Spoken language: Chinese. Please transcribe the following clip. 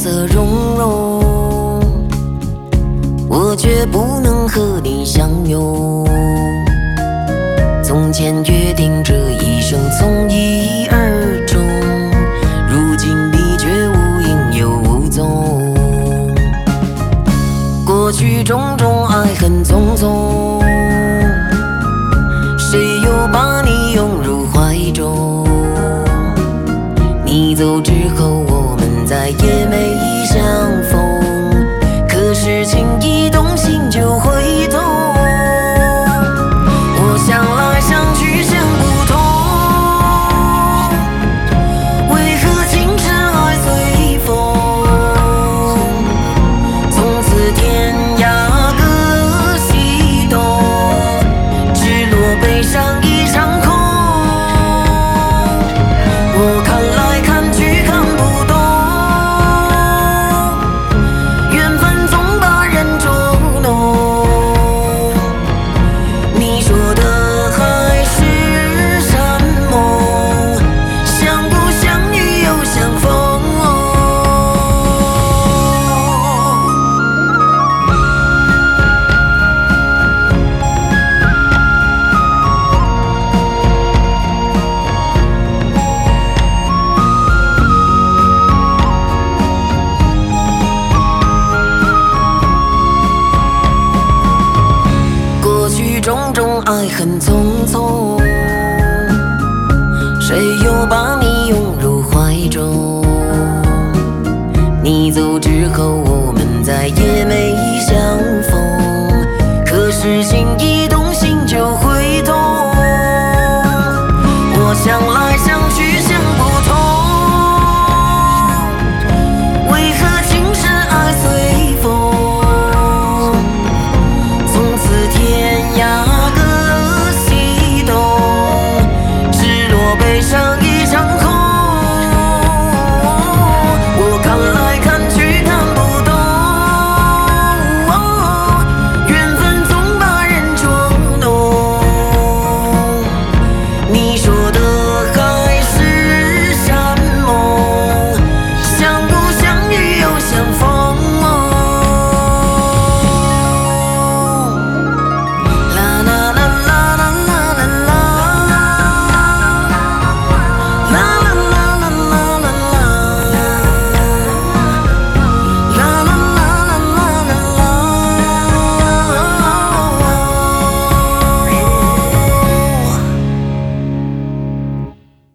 色融融，我却不能和你相拥。从前约定这一生从一而终，如今你却无影又无踪。过去种种爱恨匆匆，谁又把你拥入怀中？你走之后，我们再也没相逢。可是情一动，心就会痛。我想来想去想不通，为何情深爱随风？从此天涯各西东，只落悲伤一场空。我看来看去看不懂，缘分总把人捉弄。你说的还是山盟，相不相遇又相逢。过去种种爱恨匆匆，谁又把你拥入怀中？你走之后，我们再也没相逢。可是心一动，